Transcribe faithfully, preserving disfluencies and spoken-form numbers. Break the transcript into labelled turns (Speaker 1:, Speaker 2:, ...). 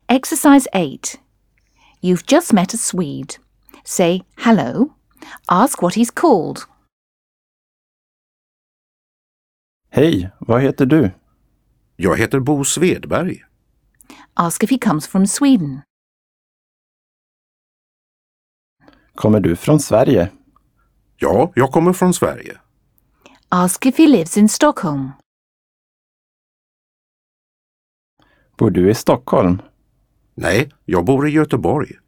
Speaker 1: Exercise eight. You've just met a Swede. Say hello. Ask what he's called.
Speaker 2: Hej, vad heter du?
Speaker 3: Jag heter Bo Svedberg.
Speaker 1: Ask if he comes from Sweden.
Speaker 2: Kommer du från Sverige?
Speaker 3: Ja, jag kommer från Sverige.
Speaker 1: Ask if he lives in Stockholm.
Speaker 2: Bor du i Stockholm?
Speaker 3: Nej, jag bor i Göteborg.